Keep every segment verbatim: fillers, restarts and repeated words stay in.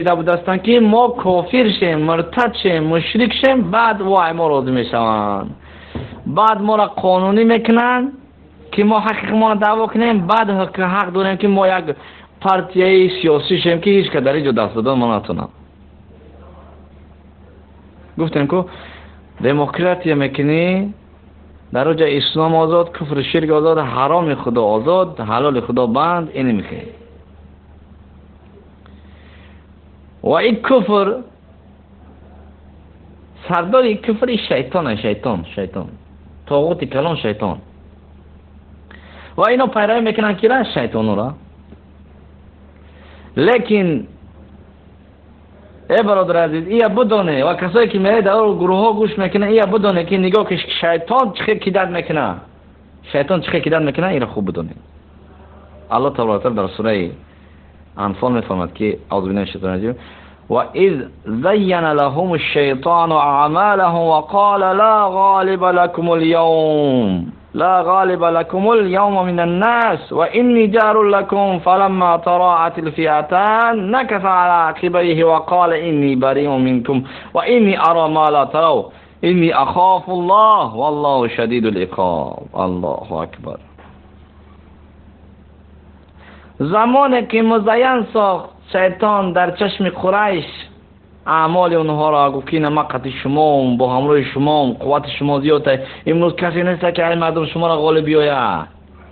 بودستن که ما کافر شیم، مرتد شیم، مشرک شیم، بعد وای ما راضی میشوند، بعد ما را قانونی میکنن که ما حقیق ما دعوا کنیم، بعد حق, حق داریم که ما یک پارتیای سیاسی شیم که هیچ کدری جو دست دادن ما نتونم. گفتیم که دموکراسی میکنی در اوج اسلام آزاد، کفر شرک آزاد، حرام خدا آزاد، حلال خدا بند، اینی میکنی. و این کفر سردار این کفر شیطان شیطان شیطان طاغوت کلان شیطان و اینا پیروی میکنن که را شیطان را. لیکن ای برادر عزیز ایا بدونه و کسایی که میره در گروه ها گوش میکنه ایا بدونه که نگاه که شیطان چه کیدت میکنه، شیطان چه کیدت میکنه، این را خوب بدونه. الله تبارک و تعالی در سوره انفال میفرماید که اعوذ بالله من الشیطان الرجیم و اذ زین لهم الشیطان اعمالهم وقال لا غالب لكم اليوم لا غالب لكم اليوم من الناس واني جار لكم فلما تراءت الفئتان نكث على عقبيه وقال اني بريء منكم واني ارى ما لا تروا اني اخاف الله والله شدید العقاب. الله اکبر. زمانی که مزین ساخت شیطان در چشم قریش اعمال اونها را، گفت که نمقت شما با همراه شما قوت شما زیاده، امروز کسی نیست که این مردم شما را غالب بیاید.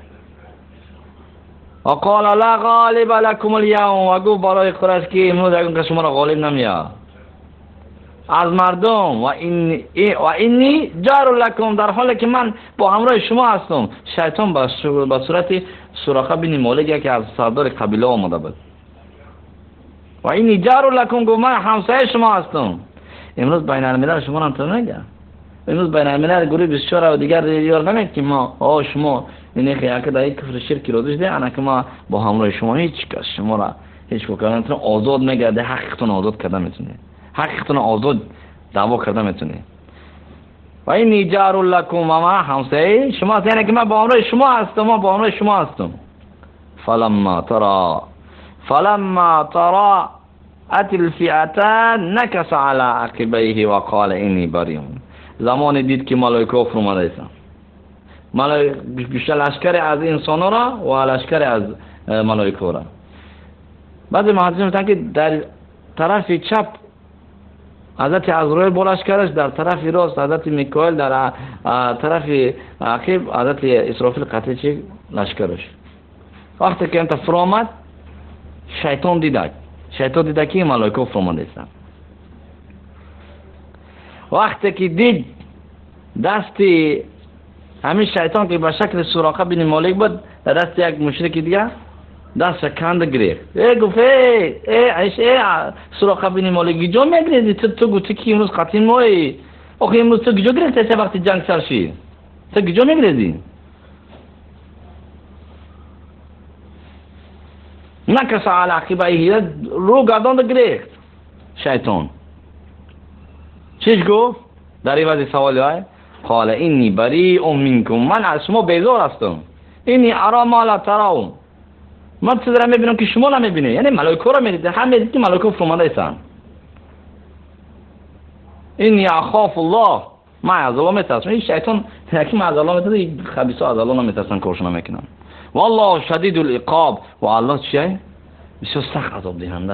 و قال لا غالب لكم اليوم، و گفت برای قریش که امروز اگر شما را غالب نمیاد از مردم، و این و اینی جار لكم، در حالی که من با همراه شما هستم. شیطان به صورت سراقه بن مالک که از سردار قبیله آمده بود. و اینی جار لكم، گفت من همسایه شما هستم. امروز بین الملل شما را تو نگه، امروز بین الملل گروه بیست و چهار و دیگر یار نمید که ما آه شما اینه که یک دایی کفر شرکی رو داشته انا که ما با همراه شما هیچ کس شما را هیچ کوکانتون آزاد نگرده، حقیقتون آزاد کرده میتونه، حقیقتون آزاد دعوا کرده میتونه. و اینی جار لكم، و ما همسایه شما هست، یعنی که من با همراه شما هستم، ما با همراه شما هستم. فلما ترى فلما ترى ات الفئتان نكث على عقبيه وقال اني بريء. زمان دید که ملائکه فرموده ایستن، ملائکه بیشتر لشکر از انسان را و لشکر از ملائکه را. بعضی محدثین میگن که در طرف چپ حضرت عزراییل با لشکرش، در طرف راست حضرت میکائیل، در طرف عقب حضرت اسرافیل قطعه چی لشکرش. وقتی که انت فرامد شیطان دیده، شیطان دیده که ملائکه فرموده ایستن. وقتی که دید دستی همین شیطان که به شکل سراقه بن مالک بود در دست یک مشرک دیگه دست کند گریخت. ای گفت ای ای ای سراقه بن مالک گیجا میگریزی؟ تو تو گفتی که امروز قتیل مایی، آخه امروز تو گیجا گرفتی چه وقتی جنگ سر شی؟ تو گیجا میگریزی؟ نکس علی عقبیه، رو گرداند گریخت شیطان. چیش گفت؟ در این وضع سوالی های قال اینی بریء منکم، من از شما بیزار هستم. اینی ارا ما لا ترون، من چیزی را میبینم که شما نمیبینید. یعنی ملائکه را میدید، هم میدید که ملائکه فرموده ایستن. اینی اخاف الله، من از الله میترسم. این شیطان یکی من از الله میترسم، این خبیثا از الله نمیترسن، کارشون نمیکنن. والله شدید العقاب، و الله چیه؟ بسیار سخت عذاب دهنده.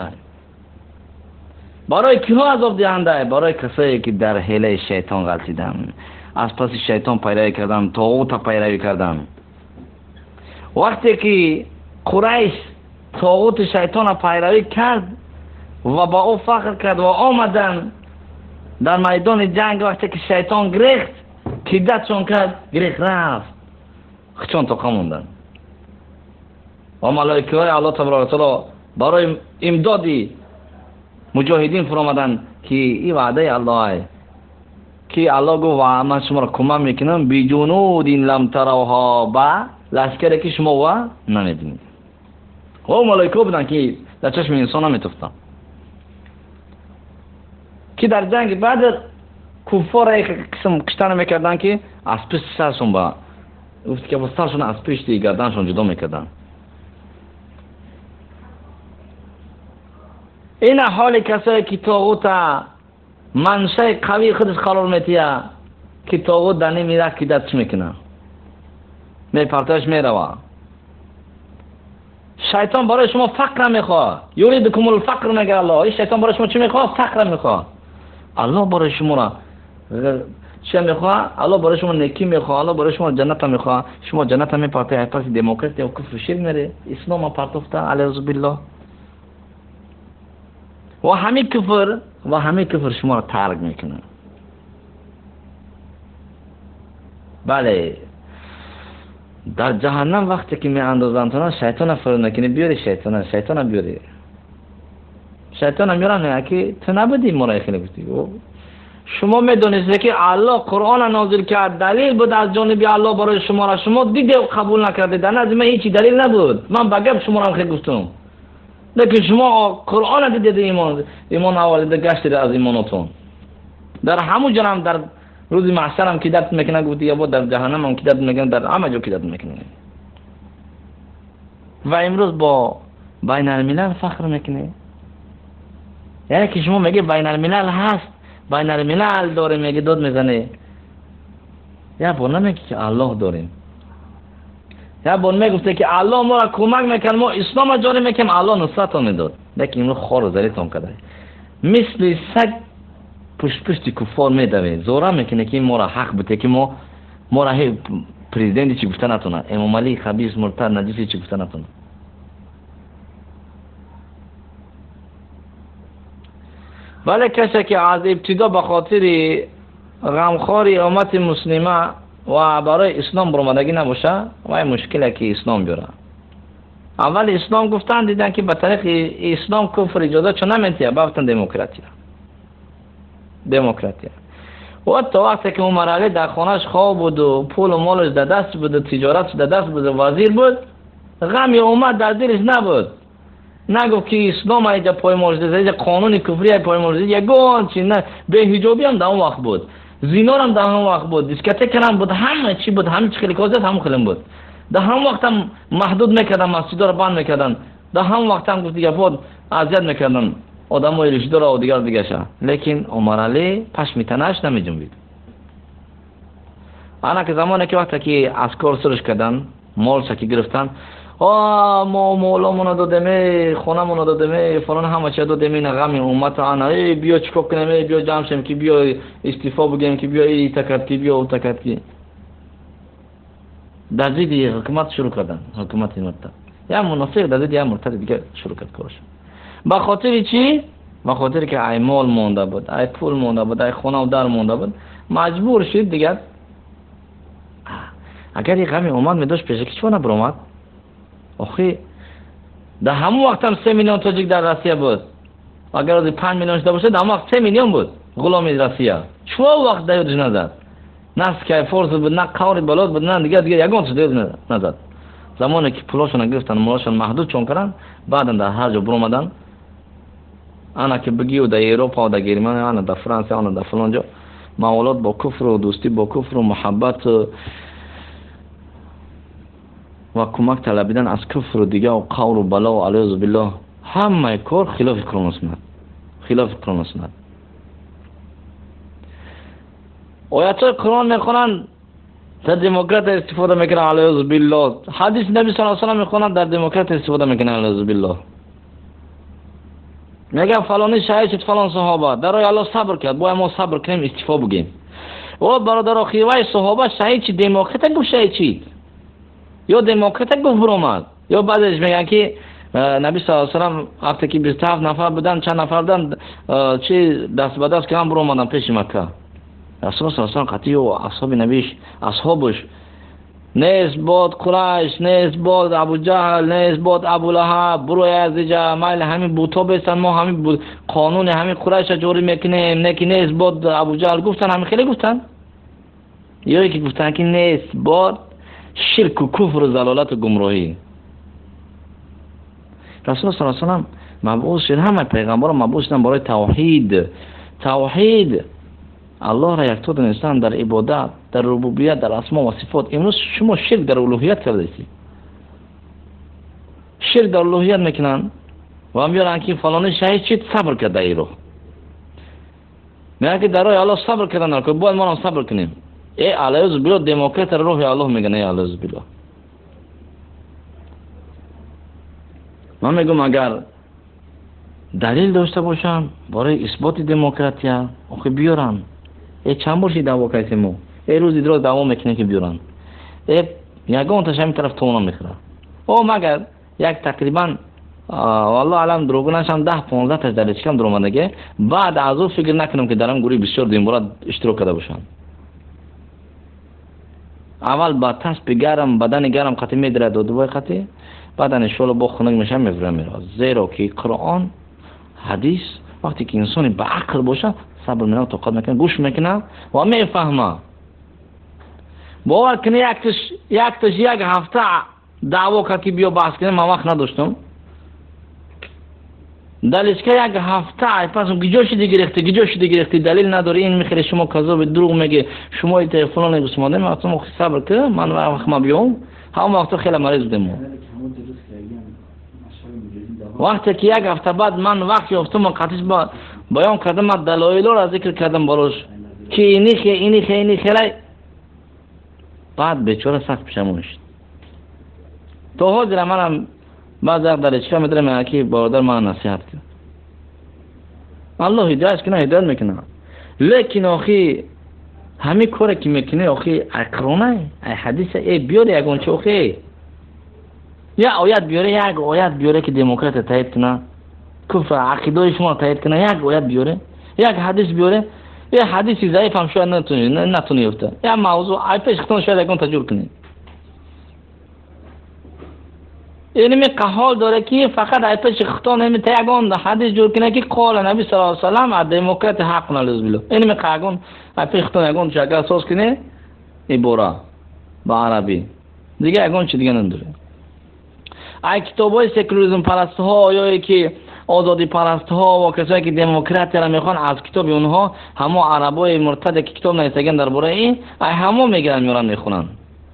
برای کیها عذاب دهنده؟ برای کسایی که در حیله شیطان غلطیدن، از پس شیطان پیروی کردن، طاغوت پیروی کردن. وقتی که قریش طاغوت شیطان پیروی کرد و با او فخر کرد و آمدن در میدان جنگ، وقتی که شیطان گریخت کیدتشون کرد، گریخت رفت، خچون تا موندن. و ملائکه های الله تبارک و تعالی برای امدادی مجاهدین فرمودن که این وعده الله که الله گفت و من شما را کمک میکنم بجنود لم تروها، با لشکری که شما و نمیدونید. و ملائکه بودن که در چشم انسان نمیتفتن، که در جنگ بعد کفار یک قسم کشتن میکردن که از پیش سرشون با گفت که با سرشون از پیش دی گردنشون جدا میکردن. این حال کسایی که طاغوت منشأ قوی خودش قرار میتیه که طاغوت دنی میره که دستش میکنه میپرتش میروه. شیطان برای شما فقر میخواه، یریدکم الفقر میگه الله. این شیطان برای شما چی میخواه؟ فقر میخواه. الله برای شما را چه میخواه؟ الله برای شما نیکی میخواه، الله برای شما جنت میخواه. شما جنت میپرته پس دموکراسی و کفر شیر میره، اسلام پرتفته علیه بالله. و همین کفر و همین کفر شما را ترک میکنه. بله در جهنم وقتی که می اندازن تو شیطان فرو نکنی بیاری شیطان شیطان بیاری شیطان میارن نه که تو نبودی مرای خیلی بودی. شما میدونید که الله قرآن نازل کرد دلیل بود از جانب الله برای شما را، شما دیده و قبول نکردید. در نظر من هیچی دلیل نبود، من بگم شما را خیلی گفتم لیکن شما قرآن دیدید ایمان ایمان آورده گشتید از ایمانتون. در همون جنم در روزی محشر هم کیدت میکنه گفتی یا در جهنم هم کیدت میکنه، در همه جا کیدت میکنه. و امروز با بین الملل فخر میکنه. یعنی که شما میگه بین الملل هست، بین الملل داره میگه داد میزنه. یا با نمیگه که الله داریم، یا با نمیگفته که الله ما را کمک میکنه، ما اسلام جاری میکنیم، الله نصرت میداد. لیکن امروز خار و زلیتون کرده مثل سگ پشت پشتی کفار میدوه، زورا میکنه که ما را حق بده که ما ما را پریزیدنتی چی گفته نتونه، امام علی خبیث مرتد نجسی چی گفته نتونه. ولی کسی که از ابتدا به خاطر غمخواری امت مسلمه و برای اسلام برآمدگی نباشه و این مشکلی که اسلام بیاره. اول اسلام گفتن دیدن که به طریق اسلام کفر اجازه چون نمیتیه بافتن دموکراسی دموکراسی و تا وقتی که اون مرحله در خانهش خواب بود و پول و مالش در دست بود و تجارتش در دست بود و وزیر بود، غمی امت در دلش نبود. نگفت که اسلام اینجا پایمال شده، اینجا قانون کفری پایمال شده. یگان چی نه به حجابی هم در اون وقت بود، زنا هم در اون وقت بود، دیسکوتک هم بود، همه چی بود، همه چی خیلی کازت هم خیلی بود. در هم وقت هم محدود میکردن، مسجدها رو بند میکردن. در هم وقت هم گفت دیگه بود اذیت میکردن آدمای رشدار و دیگر دیگه شا. لیکن عمرالی پشم تنش نمیجنبید. انا که زمانی که وقتی که عسکر سرش کردن مالش که گرفتن، آه ما مولامونو دادیم، خونمونو دادیم، فلان همه چی دادیم، این غمی امت انا ای بیا چیکار کنیم، ای بیا جمع شیم که بیا استعفا بگیم که بیا ای تکت کی بیا اون تکت کی. در ضد حکومت شروع کردن، حکومت مرتد یا منافق در ضد یا مرتد دیگه شروع کرد کارش. به خاطر چی؟ به خاطر که ای مال مونده بود، ای پول مونده بود، ای خونه و در مونده بود، مجبور شد دیگه. اگر یک غمی اومد می داشت پیش که چون نبرآمد؟ آخه در همون وقت هم سه میلیون تاجیک در روسیه بود. اگر از پنج میلیون شده باشه در همون وقت سه میلیون بود غلامی روسیه. چون وقت دیودش نزد؟ نه که فورس بود، نه کاری بلاد بود، نه دیگه دیگه یگان شده دیود نزد. زمانی که پولاشون گرفتن مالاشون محدود چون کردن، بعدا در هر جا برآمدن. انا که بگیو در اروپا و در گرمانیا، انا در فرانسه، انا در فلان جا موالات با کفر و دوستی با کفر و محبت و کمک طلبیدن از کفر و دیگه و قور و بلا و علیه بالله، همه کار خلاف قرآن و سنت، خلاف قرآن و سنت. آیات‌های قرآن میخونن در دموکرات استفاده میکنن علیه بالله، حدیث نبی صلی الله علیه و آله میخونن در دموکرات استفاده میکنن علیه بالله. میگن فلانی شهید شد فلان صحابه، در راه الله صبر کرد، باید ما صبر کنیم استعفا بگیم. و برادر خیوه صحابه شهید چی دموکرات گفت شهید چی؟ یا دموکرات گفت برآمد، یا بعدش میگن که نبی صلی الله علیه و آله وقتی که بیست و هفت نفر بودن چند نفر بودن چی دست به دست که هم برآمدن پیش مکه. رسول صلی الله علیه و آله قطعی و اصحاب نبیش اصحابش نیست بود قریش، نیست بود ابو جهل، نیست بود ابو لهب، بروی از دیجا مایل همین بوتا بیستن، ما همین بود قانون همین قریش جوری میکنیم، نکی نیست بود ابو جهل گفتن، همین خیلی گفتن. یا یکی گفتن که نیست بود شرک و کفر و ضلالت و گمراهی. رسول صلی الله علیه و آله مبعوث شد، همه پیغمبر مبعوث شدن برای توحید. توحید الله را یکتا دانستن در عبادت، در ربوبیت، در اسما و صفات. امروز شما شرک در الوهیت کرده اید. شرک در الوهیت میکنن، و میارن که فلانی شهید چیت صبر کرده ای رو. میگه که در راه الله صبر کردن که باید ما هم صبر کنیم. ای علیه بالله دموکرات روح الله میگن ای علیه بالله. من میگم اگر دلیل داشته باشن برای اثبات دموکراسی آخه بیارن. ای چند بارشی دعوا کردیم ما. ای روزی درو دعوا میکنه که بیارن. ای یگان تاش همین طرف تونا میخوره. او مگر یک تقریبا والله علم دروغ نشم ده پانزده تا دلیل چکم درو اومده بعد از او فکر نکنم که درم گروه بسیار دیمبورات اشتراک کرده باشن. اول با تسب گرم بدن گرم قطعی میدره دو دوی قطعی بعد انشالله با خنک میشم میفرم میره. زیرا که قرآن حدیث وقتی که انسانی با عقل باشه صبر میکنه توقع میکنه گوش میکنه و میفهمه. باور کنی یکتش یکتش یک هفته دعوا کرد که بیا بحث کنیم من وقت نداشتم. دلیلش که یک هفته پس گیجوش دیگه ریختی گیجوش دیگه ریختی دلیل نداره این میخیره شما کذاب دروغ میگه شما ایت فلان گسماده من اصلا صبر که من وقت ما بیام هم وقت خیلی مریض بودم. وقتی که یک هفته بعد من وقت یافتم قطعش با بیان کردم من دلایل را ذکر کردم بالاش که اینی خی اینی خی اینی خیلی بعد بیچاره سخت پیشم شد. تو حاضر منم بعض وقت در چیکار میدارم میگه که برادر من نصیحت کرد. الله هدایت کنه هدایت میکنه. لیکن آخی همین کاری که میکنه آخی اقرانه ای حدیث ای بیاره یگان چه آخی یا آیت بیاره یک آیت بیاره که دموکرات تایید کنه کفر عقیده شما تایید کنه یک آیت بیاره یک حدیث بیاره یک حدیثی ضعیف هم شاید نتونی نتونی افته یا موضوع ای پیش ختم شاید یکان تجربه کنی. یعنی می قحال داره که فقط ای پیش ختم نمی تیگان حدیث جور کنه که قال نبی صلی الله علیه و سلم از دموکرات حق نالز بلو. یعنی می قاگون ای پیش ختم یکان شاید اساس کنه ای بورا با عربی دیگه یکان چی دیگه نداره. ای کتابای سکولاریسم پرست ها یا که آزادی پرست ها و کسایی که دموکرات را میخوان از کتاب اونها همه عربای مرتد که کتاب نویسیدن درباره این ای همه میگیرن میرن میخونن.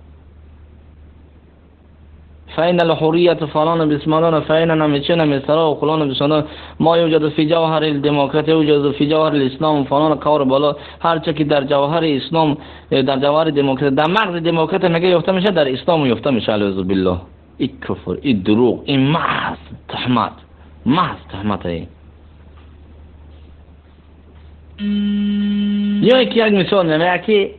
فین الحریه فلان بسم الله فین نمیچنه مثلا و فلان بسم الله ما یوجد فی جوهر الدموکراسی یوجد فی جوهر الاسلام فلان قور بالا هر چه که در جوهر اسلام در جوهر دموکراسی در مغز دموکرات میگه یافته میشه در اسلام یافته میشه. اعوذ بالله. این کفر این دروغ این محض تهمت محض تهمت ای. یا یکی یک مثال میگه که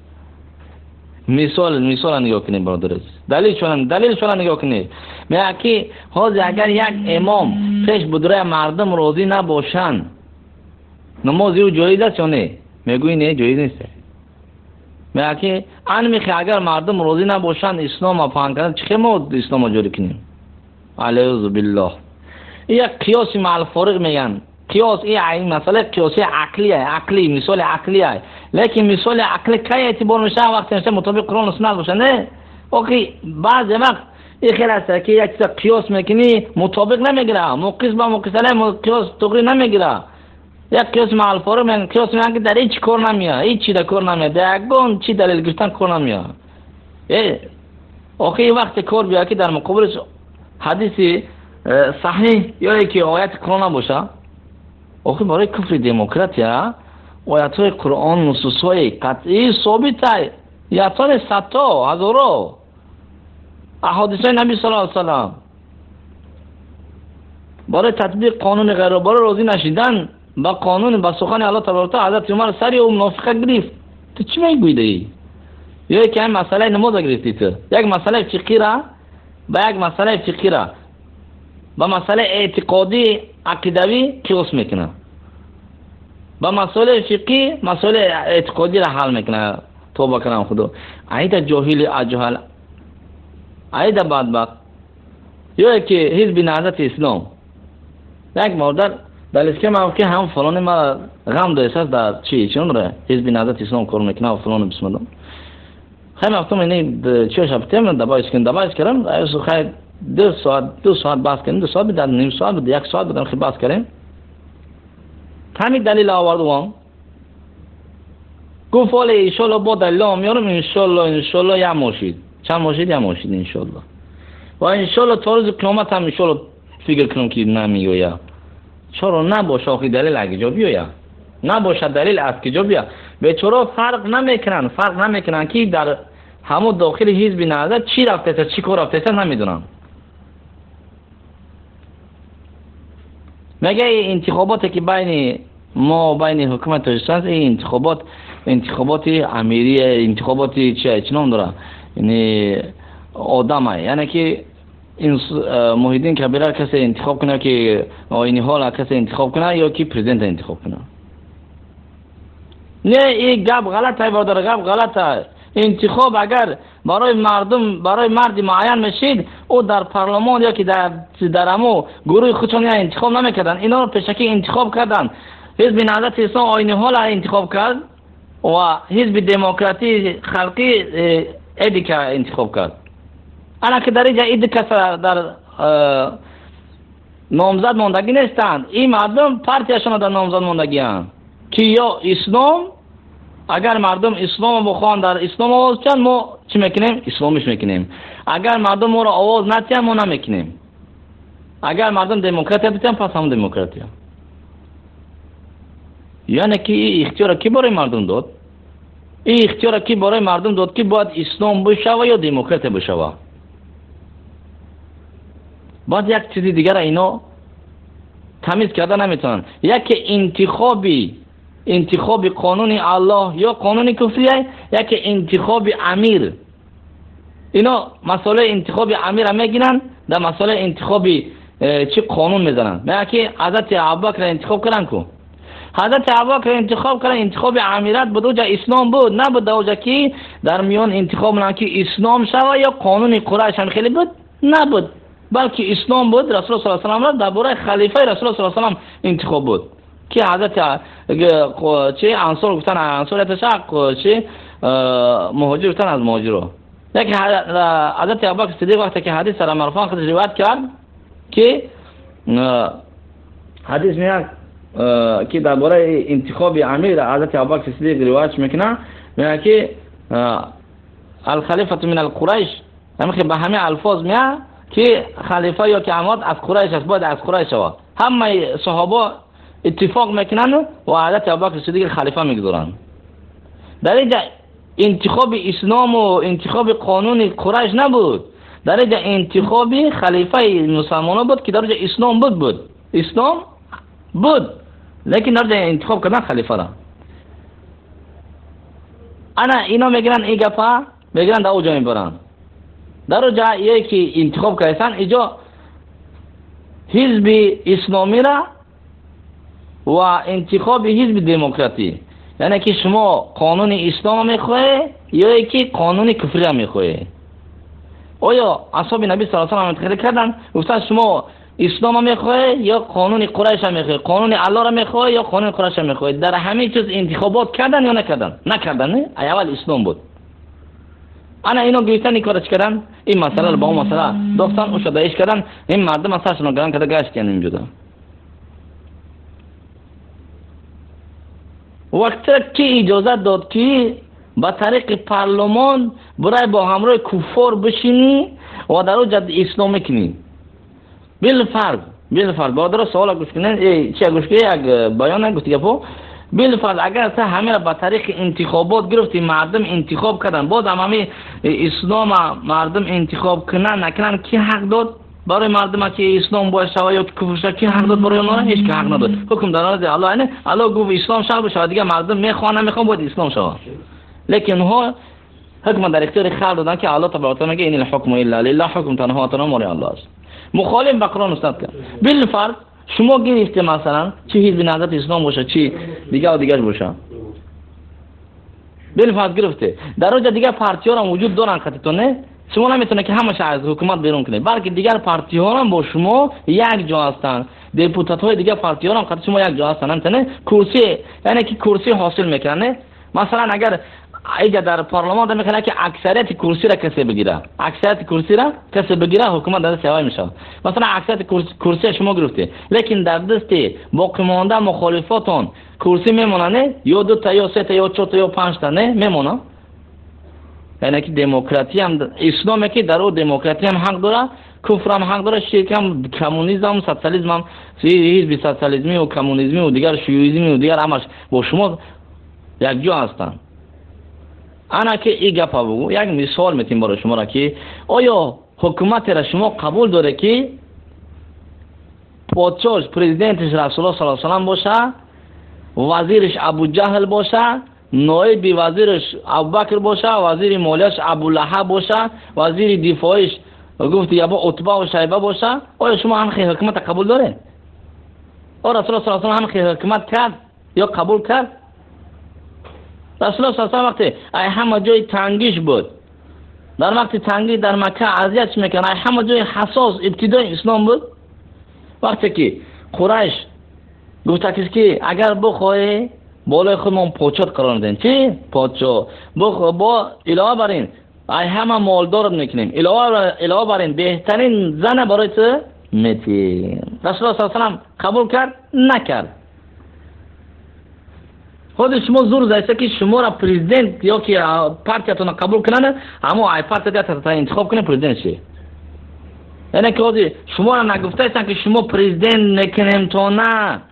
مثال مثال نگاه کنید برادر عزیز دلیل شون دلیل شون نگاه کنید میگه که حاضر اگر یک امام پیش بدره مردم راضی نباشن نمازی او جایز است یا نه میگوی نه جایز نیست. میگه که ان میخه اگر مردم راضی نباشن اسلام افهام کنن چه ما اسلام جاری کنیم. اعوذ بالله. یک قیاس مع الفارق میگن قیاس این مسئله قیاسی عقلیه عقلی مثال عقلیه لیکن مثال عقلی کی اعتبار میشه وقتی میشه مطابق قرآن و سنت باشه نه. اوکی بعضی وقت این خیلی است که یک قیاس میکنی مطابق نمیگیره موقیس با موقیس علیه قیاس تقری نمیگیره. یک قیاس مع الفارق میگن قیاس میگن که در هیچ کار نمیاد هیچ چی در کار نمیاد در یگان چی دلیل گرفتن کار نمیاد. اوکی وقتی کار بیا که در مقابلش حدیث صحیح یا یکی آیت قرآن باشه آخه برای کفر دموکراسی آیت های قرآن نصوص های قطعی ثابت های یاتان ستا هزارو احادیث های نبی صلی الله علیه وسلم برای تطبیق قانون غیر برای راضی نشیدن با قانون با سخن الله تبارک و تعالی حضرت عمر سری و منافقه گرفت. تو چی میگویی دی؟ یا یک مسئله نماز گرفتی تو یک مسئله فقهی را با یک مسئله فقهی را با مسئله اعتقادی عقیدوی قیاس میکنه با مسئله فقهی مسئله اعتقادی را حل میکنه. توبه کنم خدا ایده جاهل اجهل ایده بدبخت یا که حزب نهضت اسلام یک مورد در اسکم که هم فلان ما غم داشته در چی چون را حزب نهضت اسلام کار میکنه و فلان بسم الله خیلی وقتا اینه چه شبتیم دبایش کن دبایش کردم ایسو خیلی دو ساعت دو ساعت بحث کردیم دو ساعت بود نیم ساعت بود یک ساعت بودم خیلی بحث کردیم همین دلیل آوردم گفت ولی انشالله با دلیل هم میارم انشالله انشالله یا ماشید چند ماشید یا ماشید انشالله و انشالله تا روز قیامت هم انشالله فکر کنم که نمیگویا. چرا نباشه آخی دلیل اگه جا بیایا، نباشه دلیل از که جا بیا. به چرا فرق نمیکنن، فرق نمیکنن که در همون داخل حزب نهضت چی رفته چی کار رفته نمیدونن. مگه این انتخاباتی که بین ما بین حکومت تاجیکستان، این انتخابات انتخابات امیری، انتخابات چه چه نام داره، یعنی آدمه، یعنی که این محیدین کبیره کسی انتخاب کنه که آینی حال کسی انتخاب کنه یا که پرزیدنت انتخاب کنه. نه این گپ غلطه، برادر گپ غلطه. انتخاب اگر برای مردم برای مردی معین میشید او در پارلمان یا که در در امو گروه خودشون انتخاب نمیکردن، اینا رو پیشکی انتخاب کردن. حزب نهضت اسلام آینی حال انتخاب کرد و حزب دموکراتی خلقی ادیکا انتخاب کرد. انا که در اینجا ادیکا در نامزد موندگی نیستند، این مردم پارتیشون در نامزد موندگی هستند که یا اسلام، اگر مردم اسلام بخوان در اسلام آواز چند ما چی میکنیم؟ اسلامش میکنیم. اگر مردم ما را آواز نتیم ما نمیکنیم. اگر مردم دموکراتی بتیم پس هم دموکراتی هم. یعنی که این اختیار کی برای مردم داد؟ این اختیار کی برای مردم داد که باید اسلام بشوه یا دموکراتی بشوه؟ باید یک چیزی دیگر اینا تمیز کرده نمیتونن. یک انتخابی انتخاب قانون الله یا قانون کفریه، یک انتخاب امیر. اینا مسئله انتخاب امیر هم میگیرن، در مسئله انتخاب چی قانون میزنن. نه که حضرت ابوبکر انتخاب کردن کو، حضرت ابوبکر انتخاب کردن انتخاب امیرات بود، اوجا اسلام بود، نه بود اوجا که در میان انتخاب نه که اسلام شوه یا قانون قریش هم خیلی بود، نبود، بلکه اسلام بود. رسول الله صلی الله علیه و آله درباره خلیفه رسول الله صلی الله علیه و آله انتخاب بود که حضرت چه انصار گفتن انصار تشق چه مهاجر گفتن از مهاجرا. لیکن حضرت ابوبکر صدیق وقتی که حدیث سره مرفوع خود روایت کرد که حدیث میاد که درباره انتخاب امیر حضرت ابوبکر صدیق روایت میکنه، میگه که الخلیفه من القریش، همین به همه الفاظ میاد که خلیفه یا که امارت از قریش است، باید از قریش شود. همه صحابه اتفاق میکنن و حضرت ابوبکر صدیق خلیفه میگذارن. در اینجا انتخاب اسلام و انتخاب قانون قریش نبود، در اینجا انتخاب خلیفه مسلمانان بود که در اینجا اسلام بود بود اسلام بود، لیکن در اینجا انتخاب کردن خلیفه را. انا اینا میگن این گپا میگن در اوجا میبرن، در اوجا یکی انتخاب کردن اینجا حزب اسلامی را و انتخاب حزب دموکراتی. یعنی که شما قانون اسلام میخواه یا یکی قانون کفری میخواه. آیا اصحاب نبی صلی الله علیه و آله انتخاب کردن گفتن شما اسلام میخواه یا قانون قریش میخواه، قانون الله را میخواه یا قانون قریش میخواه؟ در همه چیز انتخابات کردن یا نکردن؟ نکردن. نه اول اسلام بود. انا اینو گفتن کارش کردن، این مسئله با اون مسئله داستان اوش دایش کردن، این مردم اساسا گران کرده گشت کردن اینجوری. وقتی که اجازه داد که با طریق پارلمان برای با همراه کفار بشینی و در اونجا اسلام کنی، بالفرض بالفرض بادر سوال گوش کنین چه گوش کنی یک بیان گفتی گفو بالفرض اگر تا همه را با طریق انتخابات گرفتی، مردم انتخاب کردن، بعد همه اسلام مردم انتخاب کنن نکنن، کی حق داد برای مردم که اسلام باشه و یا کفر شه؟ کی حق داد برای اونها؟ هیچ که حق نداد. حکم در نزد الله نه، الله گفت اسلام شاه بشه، دیگه مردم میخوان نمیخوان باید اسلام شه. لیکن ها حکم در اختیار خلق دادن که الله تبارک و تعالی میگه این الحکم الا لله، حکم تنها تنها مال الله است. مخالف با قرآن استاد کرد. بالفرض شما گرفته مثلا چه حزب نهضت اسلام باشه چی دیگه و دیگه باشه، بالفرض گرفته در اونجا دیگه پارتی ها هم وجود دارن خطتونه، شما نمیتونه که همش از حکومت بیرون کنه، بلکه دیگر پارتی ها هم با شما یک جا هستن، دپوتات های دیگه پارتی ها هم خط شما یک جا هستن، نمیتونه کرسی یعنی که کرسی حاصل میکنه. مثلا اگر ایجا در پارلمان ده میکنه که اکثریت کرسی را کسی بگیره، اکثریت کرسی را کسی بگیره حکومت در سوای میشه. مثلا اکثریت کرسی شما گرفته لیکن در دست باقی مانده مخالفاتون کرسی میمونه، یا دو تا یا سه تا یا چهار تا یا پنج تا نه میمونه. یعنی که دموکراسی هم اسلامی که در او دموکراسی هم حق داره کفر هم حق داره، شرک هم، کمونیسم، سوسیالیسم هم، حزب سوسیالیسمی و کمونیسمی و دیگر شیوعیسمی و دیگر همش با شما یک جا هستن. انا که این گپ بگو، یک مثال میتیم برای شما را که آیا حکومت را شما قبول داره که پادشاهش پرزیدنتش رسول الله صلی الله علیه و سلم باشه، وزیرش ابو جهل باشه، نایب وزیرش ابوبکر باشه، وزیر مالیش ابو لهب باشه، وزیر دفاعش گفت یا با عتبه و شیبه باشه؟ آیا شما هم خیلی حکومت قبول داره؟ آیا رسول الله صلی الله علیه و سلم هم خیلی حکومت کرد یا قبول کرد؟ رسول الله صلی الله علیه و سلم وقتی ای همه جای تنگیش بود، در وقت تنگی در مکه اذیتش میکنه، ای همه جای حساس ابتدای اسلام بود، وقتی که قریش گفت که اگر بخوای بالای خودمون پادشاه قرار ندین، چی؟ پادشاه بخوا با علاوه بر این ای همه مالدار میکنیم، علاوه علاوه بر این بهترین زن برای تو میتیم. رسول الله صلی الله علیه و سلم قبول کرد؟ نکرد. خود شما زور زایسته که شما را پرزیدنت یا که پارتیاتون قبول کنن، اما ای پارتیات تا انتخاب کنه پرزیدنت شه. یعنی که خود شما را نگفته ایستن که شما پرزیدنت نکنیم تو نه.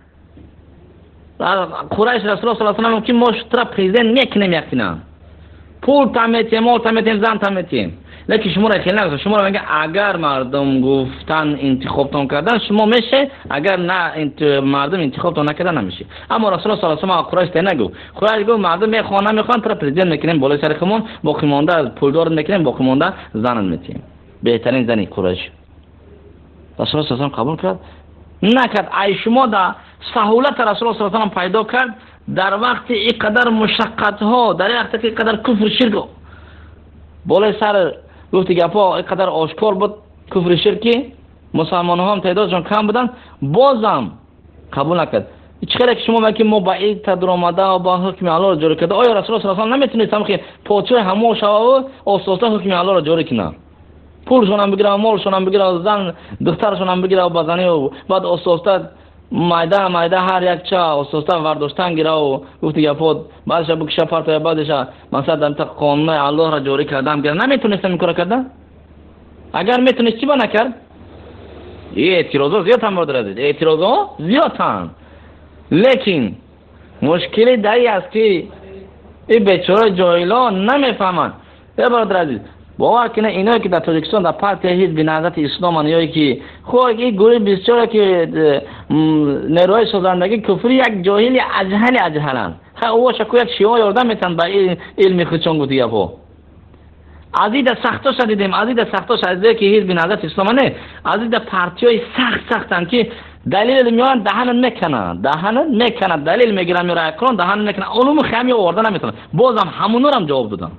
قریش رسول الله صلی الله علیه و سلم که ما شتر پرزیدنت نکنیم یقینا. پول تمیتیم، مال تمیتیم، زن تمیتیم. لیکن شما را خیلی نگفته، شما را میگه اگر مردم گفتن انتخابتون کردن شما میشه، اگر نه انت... مردم انتخابتون نکردن نمیشه. اما رسول الله صلی الله علیه و سلم قریش ته نگو. قریش گفت مردم میخوان نمیخوان تر پرزیدنت میکنیم بالای سر خمون، باقی مونده پولدار میکنیم، باقی مونده زن میتیم. بهترین زنی قریش. رسول الله صلی الله علیه و سلم قبول کرد؟ نکرد. ای شما در سهولت رسول الله صلی الله علیه و سلم پیدا کرد در وقت اینقدر مشقت ها، در وقتی که اینقدر کفر شرک بالای سر گفتی گپا اینقدر آشکار بود، کفر شرکی مسلمان ها هم تعدادشون کم بودن، بازم قبول نکرد. چقدر که شما میگید ما با این تدر آمده و با حکم الله را جاری کرده، آیا رسول الله صلی الله علیه و سلم نمیتونید که پادشاه همه شوا و اساسا حکم الله را جاری کنه؟ پولشون هم بگیره، مالشون هم بگیره، زن دخترشون هم بگیره و بزنی و بعد اساسا مایده مایده هر یک چا اساسا ورداشتن گیره و گفتی گپا بعدش بکشه پارت بعدش مثلا در قانون الله را جاری کردم گیره. نمیتونست این کارو کرده؟ اگر میتونست چی با نکرد؟ این اعتراضا زیاد هم مورد رسید، اعتراضا زیاد هم. لیکن مشکلی دایی است که این بیچاره جاهلان نمیفهمند. ای برادر عزیز، باور کنه اینایی که در تاجیکستان در پارتی حزب نهضت اسلام انیایی که خود این گروه بیچاره که نیروهای سازندگی کفری یک جاهل اجهل اجهلن، ها او شکو یک شیعه یاردن میتن با علم خودشون گفتی گپا. ازید سختاش دیدیم، ازید سختاش از که حزب نهضت اسلام نه، ازید پارتیای سخت سختن که دلیل میان دهن میکنن، دهن میکنن، دلیل میگیرن میره اکران دهن میکنن، علوم خمی آوردن نمیتونن. بازم همونا هم جواب دادن.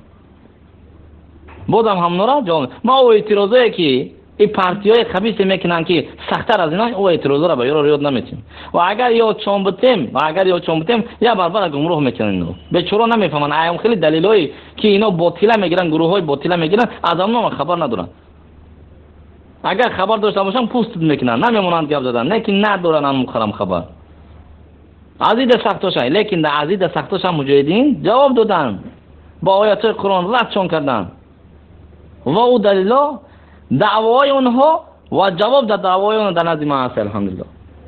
بازم همونا را جواب. ما او اعتراضایی که این پارتیای خبیث میکنن که سخت‌تر از اینا، او اعتراضا را به یارو یاد نمیتیم. و اگر یاد چون بتیم، و اگر یاد چون بتیم یا برابر گمراه میکنن اینو. به چرا نمیفهمن؟ ایام خیلی دلایلی که اینا باطله میگیرن، گروهای باطله میگیرن، از اونها خبر ندارن. اگر خبر داشته باشن پوست میکنن، نمیمونن گپ زدن، لیکن ندارن هم مخرم خبر. عزیز سختاش، لیکن در عزیز سختاش هم مجاهدین جواب دادن، با آیات قرآن رد چون کردن و او دلیلا دعوای اونها و جواب در دعوای اونها در نزد ما هست. الحمدلله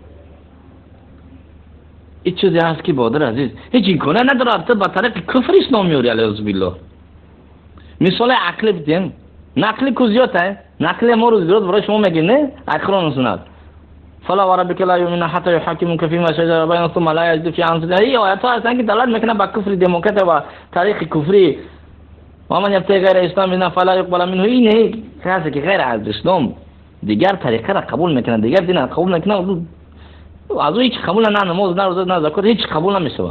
این چیزی هست که برادر عزیز هیچ امکانه نداره تا به طریق کفر اسلام میاری علیه بالله. مثال عقل بدیم، نقل کو زیاده، نقل ما رو زیاد برای شما میگیم نه اقران و سنت. فلا و ربک لا یؤمنون حتی یحکموک فیما شجر بینهم ثم لا یجدوا فی انفسهم. این آیات هستن که دلالت میکنه به کفر دموکرات و طریق کفری. و من یبتغی غیر اسلام دینا فلا یقبل منه. این نه کسی که غیر از اسلام دیگر طریقه را قبول میکنه، دیگر دین را قبول نکنه، از او هیچ قبول نه، نماز نه، روزه نه، زکات هیچ قبول نمیشه.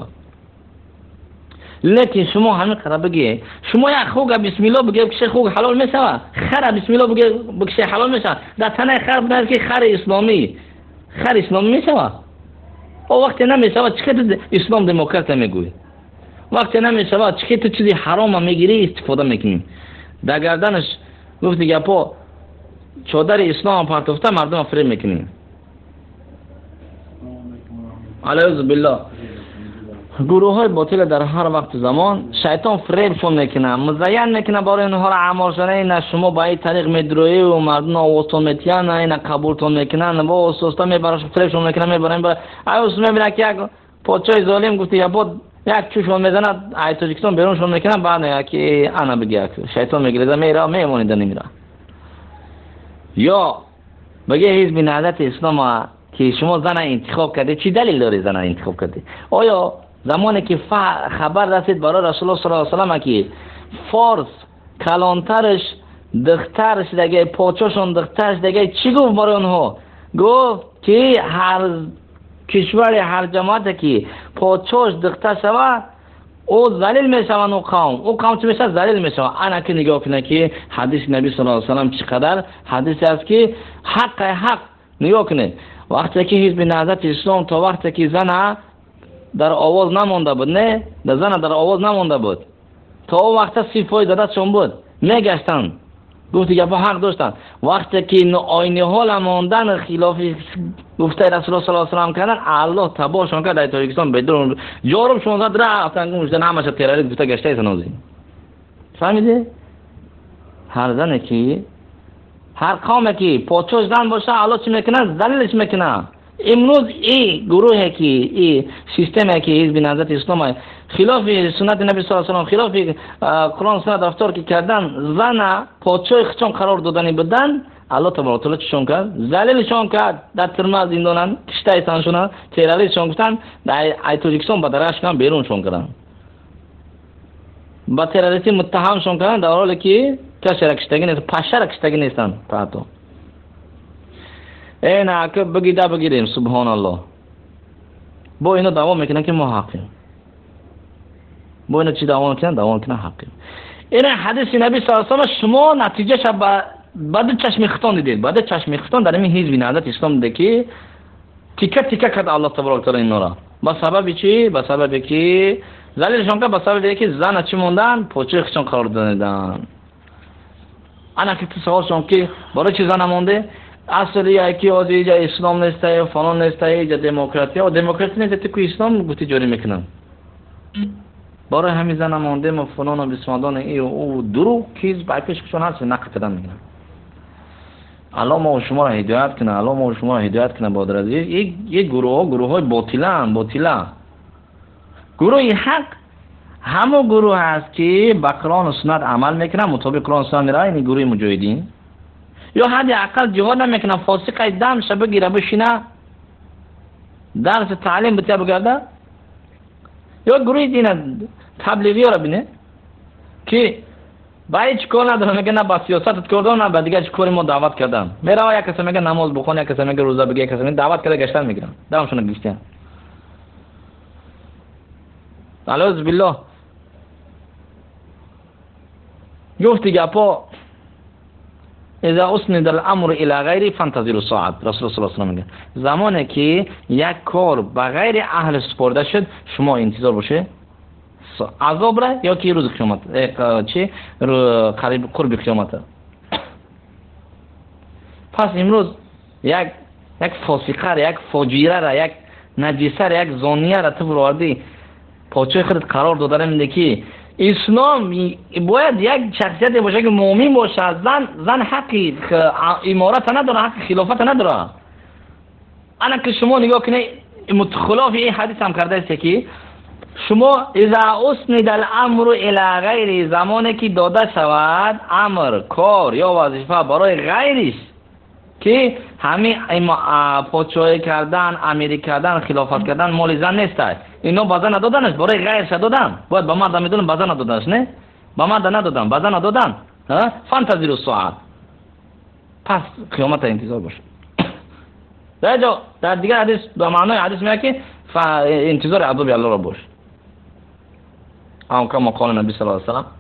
لیکن شما همین قرار بگی شما یک خوگ بسم الله بگی که خوگ حلال میشه، خر بسم الله بگی بگی حلال میشه، در تنه خر بنر که خر اسلامی خر اسلامی میشه. او وقتی نمیشه چه اسلام دموکرات میگوی؟ وقتی نمیشه چه تو چیزی حرام میگیری استفاده میکنی. در گردنش گفتی گپا چادر اسلام پرتوفته مردم فریب میکنی. علیه بالله. گروه های باطل در هر وقت زمان شیطان فریبشون میکنه، مزین میکنه برای اونها را اعمال شده. این شما با این طریق میدروی و مردم آوستون میتین، این قبولتون میکنن و اسوستا میبرش فریبشون میکنه میبرن. با ایوس میبینه که یک پادشاه ظالم گفته یا بود یک چوشون میزنه، ای تاجیکستان بیرونشون میکنه، بعد که انا بگه شیطان میگیره میره میمونید نمیره. یا بگه حزب نهضت اسلام که شما زن انتخاب کرده، چی دلیل داره زن انتخاب کرده؟ آیا زمانی که خبر رسید برای رسول الله صلی الله علیه و سلم که فارس کلانترش دخترش دیگه پادشاهشون دخترش دیگه چی گفت برای اونها؟ گفت که هر کشور هر جماعت که پادشاهش دختر شود او ذلیل میشوند، او قوم او قوم چی میشه؟ ذلیل میشوند. انا که نگاه کنه که حدیث نبی صلی الله علیه و سلم چقدر حدیث است که حق حق نگاه کنه. وقتی که حزب نهضت اسلام تا وقتی که زن در آواز نمونده بود، نه در زن در آواز نمونده بود، تا اون وقت صفای دادتشون بود میگشتن، گفتی که با حق داشتن. وقتی که آینه حال ماندن خلاف گفته رسول الله صلی الله علیه و سلم کردن، الله تبارشون کرد در تاجیکستان بدون جارم شون زد رفتن گفتن همش تروریست گفته گشته ایست نوزی. فهمیده؟ هر زنه که هر قومه که پادشاه زن باشه الله چی میکنه؟ ذلیلش میکنه. امروز این گروهی که این سیستمی که حزب نهضت اسلام خلاف سنت نبی صلی الله علیه و سلم، خلاف قرآن سنت رفتار که کردن، زن پادشاه خودشون قرار دادنی بدن، الله تبارک و تعالی چیشون کرد؟ ذلیلشون کرد. در ترمز زندانن، کشته ایستانشون، تروریستشون گفتن، در تاجیکستان با درش کردن بیرونشون کردن، با تروریستی متهمشون کردن، در حالی که کسی را کشتگی نیست، پشه را کشتگی نیستن. تا این عقب بگیده بگیریم سبحان الله. با اینا دوام میکنن که ما حقیم، با اینا چی دوام میکنن؟ دوام میکنن حقیم. این حدیث نبی صلی الله علیه و سلم شما نتیجه شب بعد چشم ختان دیدید، بعد چشم ختان در این حزب نهضت اسلام دیده که تیکه تیکه کرد الله تبارک و تعالی اینا را. با سبب چی؟ با سبب که ذلیلشون کرد، با سبب که زن چی موندن؟ پوچه خودشون قرار دادن. انا که سوالشون که برای چی زن مونده؟ اصلی یکی از اینجا اسلام نیسته، فلان نیسته، اینجا دموکراسی و دموکراسی نیسته که اسلام گفتی جاری میکنن. برای همین زن مونده ما فلان و بسمادان ای و او درو کیز بایپش کشون هست نقطدن میگن. الله ما شما را هدایت کنه، الله ما شما را هدایت کنه. بادر از یک یک گروه گروه های باطلان باطلا گروه حق همون گروه هست که با قرآن و سنت عمل میکنن، مطابق قرآن و سنت میره، این گروه مجاهدین. یا حد اقل جهاد نمیکنن، فاسق دم شب بگیره بشینه درس تعلیم بده بگرده. یا گروه دین تبلیغی را بینه که با هیچ کار نداره، میگه نه با سیاست کردم نه با دیگه هیچ کاری ما دعوت کردم. میره یک کسی میگه نماز بخونه، یک کسی میگه روزه بگیره، یک کسی میگه دعوت کرده گشتن میگیرن، دامشون گشتن. اعوذ بالله. گفتی گپا اذا اسند الامر الى غیری فانتظروا الساعه. رسول الله صلی الله علیه و آله میگه زمانی که یک کار به غیر اهل سپرده شد شما انتظار باشه عذاب را، یا که روز قیامت چی قریب قرب قیامت. پس امروز یک یک فاسقه، یک فاجیره را، یک نجیسه را، یک زانیه را تو بروردی پاچه خودت قرار داده میده که اسلام باید یک شخصیت باشه که مؤمن باشه. زن زن حقی امارت نداره، حق خلافت نداره. انا که شما نگاه کنید متخلاف این حدیث هم کرده است که شما اذا اسند الامر الى غیر، زمانی که داده شود امر کار یا وظیفه برای غیرش که همین پادشاهی کردن، امیری کردن، خلافت کردن مال زن نیست، اینا بازا ندادنش، برای غیرش دادن. باید با مرد میدونن بازا ندادنش، نه با مرد ندادن بازا ندادن. فانتظروا الساعه، پس قیامت انتظار باش. در جا در دیگر حدیث به معنای حدیث میگه که انتظار عذاب الله را باش. اما کما قال نبی صلی الله علیه و سلم.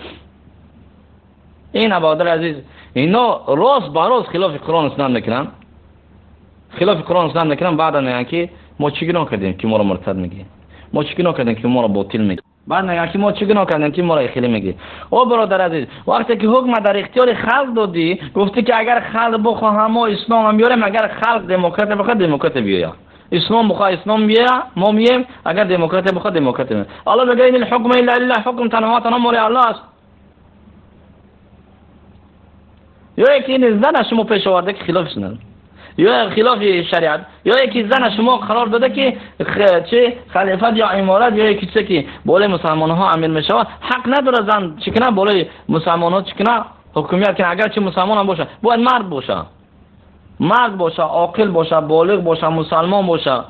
این برادر عزیز اینا راست با راست خلاف قرآن و سنت میکنن، خلاف قرآن و سنت میکنن. بعدا میگن که ما چی گناه کردیم که ما را مرتد میگی، ما چی گناه کردیم که ما را باطل میگی. بعد میگن که ما چی گناه کردیم که ما را اخیلی میگی. او برادر عزیز وقتی که حکم در اختیار خلق دادی، گفتی که اگر خلق بخواه ما اسلام هم بیاریم، اگر خلق دموکرات بخواد دموکرات بیایا. اسلام بخواه اسلام بیا ما میگیم، اگر دموکراتی بخواه دموکراتی میگیم. الله بگه این الحکم الا لله، حکم تنها تنها مال الله است. یا یکی این زن شما پیش آورده که خلاف سنت، یا خلاف شریعت، یا یکی زن شما قرار داده که چه خلافت یا امارت، یا یکی چه که بالای مسلمان ها امیر میشه، حق نداره زن چکنه بالای مسلمان ها چکنه حکومت کنه. اگر چه مسلمان هم باشه باید مرد باشه، مرد باشه، عاقل باشه، بالغ باشه، مسلمان باشه،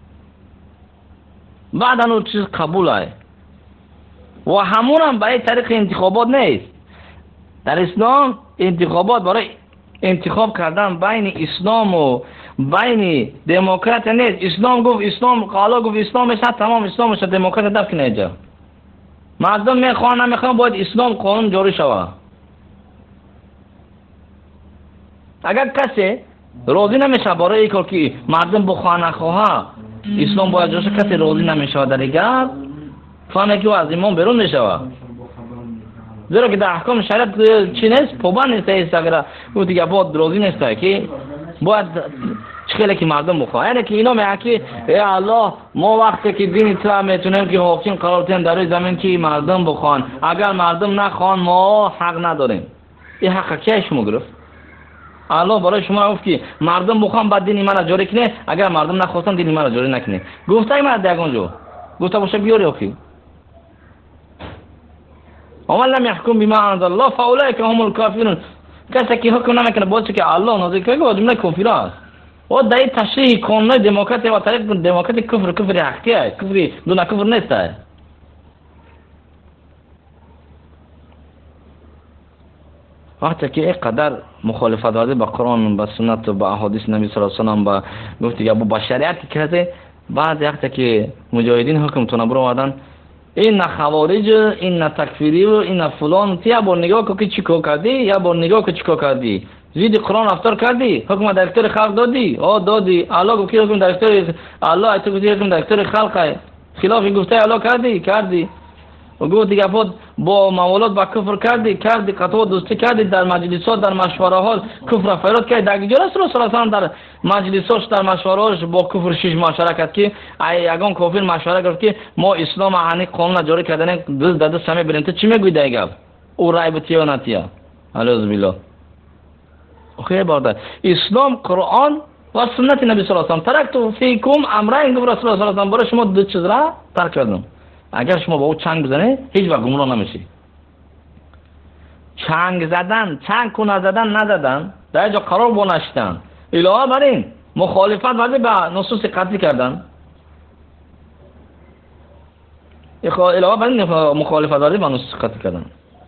بعد اون چیز قبول است. و همون هم برای طریق انتخابات نیست. در اسلام انتخابات برای انتخاب کردن بین اسلام و بین دموکرات نیست. اسلام گفت اسلام، قالا گفت اسلام است، تمام اسلام است، دموکرات دفع کنه اینجا. مردم میخوان نمیخوان باید اسلام قانون جاری شود. اگر کسی راضی نمیشه برای این کار که مردم بخواه نخواه اسلام باید جاشه، کسی راضی نمیشه در دیگر فهمه که از ایمان بیرون میشه. زیرا که در احکام شریعت چی نیست، پابند نیست. ایست اگر او دیگه باید راضی نیسته که باید چخیله که مردم بخواه. یعنی که اینا میگه که ای الله ما وقتی که دین اسلام میتونیم که حاکم قرار بدیم در زمین که مردم بخوان، اگر مردم نخوان ما حق نداریم. این حق کی شما گرفت؟ الله برای شما گفت که مردم بخوان بعد دین من جاری کنه، اگر مردم نخواستن دین من جاری نکنه. گفته من در اونجا گفته باشه بیاری اخی ومن لم يحكم بما انزل الله فاولئك هم الكافرون. کسی که حکم نمیکنه با چیزی که الله نازل کرده او جمله کافر است. و در تشریح قانون دموکراسی و طریق دموکراسی کفر کفر حقیقی است، کفر دون کفر نیست. وقتی که اینقدر مخالفت داده با قرآن، با سنت و با احادیث نبی صلی الله علیه و سلم، با گفتی که با شریعت کرده، بعد وقتی که مجاهدین حکم تونه برو آدن این نه خوارج، این نه تکفیری و این نه فلان، یا با نگاه که چی کار کردی، یا با نگاه که چی کار کردی، زید قرآن رفتار کردی، حکم در اختیار خلق دادی، آ دادی. الله گفت که حکم در اختیار الله، ایت گفتی حکم در اختیار خلق، خلاف گفته الله کردی کردی. و گفت دیگه بود با موالات با کفر کردی کردی، قطع دوستی کردی، در مجلسات در مشوره ها کفر فراد کردی. در اینجا رسول الله صلی الله علیه و در مجلساش در مشورهاش با کفر شش مشارکت که یگان کافر مشوره کرد که ما اسلام هنی قانون جاری کردن دست دست سمی بریم. تو چی میگوی دیگه؟ او رای بتیا و نتیا اعوذ بالله. خیلی بارد اسلام قرآن و سنت نبی صلی الله علیه و ترکت فیکم امرین، گفت رسول الله صلی الله علیه و برای شما دو چیز را ترک کردم. اگر شما با او چنگ بزنه هیچ وقت گمراه نمیشی. چنگ زدن، چنگ کنه زدن نزدن، در اینجا قرار با نشتن، علاوه بر این مخالفت ولی به نصوص قطعی کردن، علاوه بر این مخالفت ولی به نصوص قطعی کردن.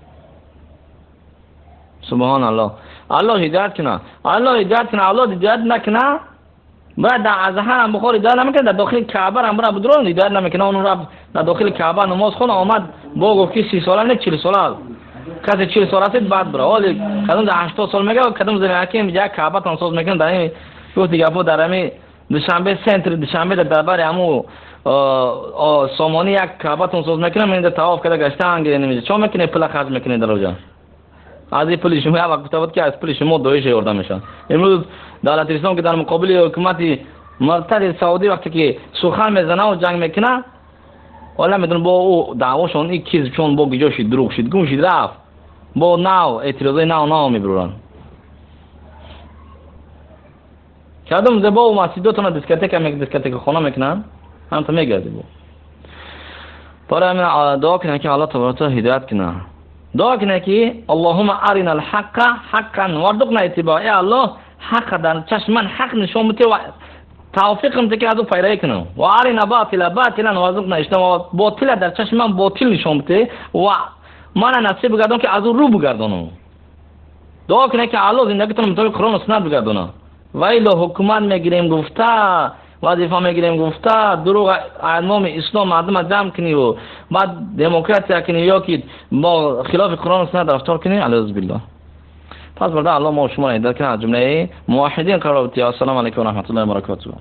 سبحان الله. الله هدایت کنه، الله هدایت کنه، الله هدایت نکنه بعد از هم بخوری دار نمیکنه. در داخل کعبه هم برای بدرون هدایت نمیکنه. اون رفت در داخل کعبه نماز خونه آمد با گفت که سی ساله نه چهل ساله، کسی چهل ساله است بعد بره. ولی کدوم در هشتاد سال میگه و کدوم زمین حکیم میگه کعبه تنساز میکنه. در این گفت دیگه با در همین دوشنبه سنتر دوشنبه در دربار همو سامانی یک کعبه تنساز میکنه. من در طواف کرده گشته انگیره نمیشه چون میکنه پول خرج میکنه در اونجا. از این پول شما وقت بود که از پول شما دویش آورده میشه. امروز دولت اسلام که در مقابل حکومت مرتد سعودی وقتی که سخن میزنه و جنگ میکنه، والا میدون با او دعواشون این چیز چون با گیجاشی دروغ شد گم شد رفت با ناو اعتراضای ناو ناو میبرن. کدوم زبا و مسجداتون دیسکتک هم دیسکتک خونه میکنن هم تا میگردی با برای من دعا کنه که الله تبارک و تعالی هدایت کنه. دعا کنه که اللهم ارنا الحق حقا وارزقنا اتباعه. الله حق در چشم من حق نشون بده و توفیقم ده که از او پیروی کنم. و ارنا باطلا باطلا وارزقنا اجتنابه. باطل در چشم من باطل نشون بده و من نصیب بگردم که از او رو بگردونم. دعا کنه که الله زندگیتون مطابق قرآن و سنت بگردونه. ویلا حکومت میگیریم گفته، وظیفه میگیریم گفته، دروغ امام اسلام مردم جمع کنی و بعد دموکراسی کنی یا که با خلاف قرآن و سنت رفتار کنی. اعوذ بالله. پس برده الله ما شما را هدایت کنه از جمله موحدین قرار بدید. السلام علیکم و رحمت الله و برکاته.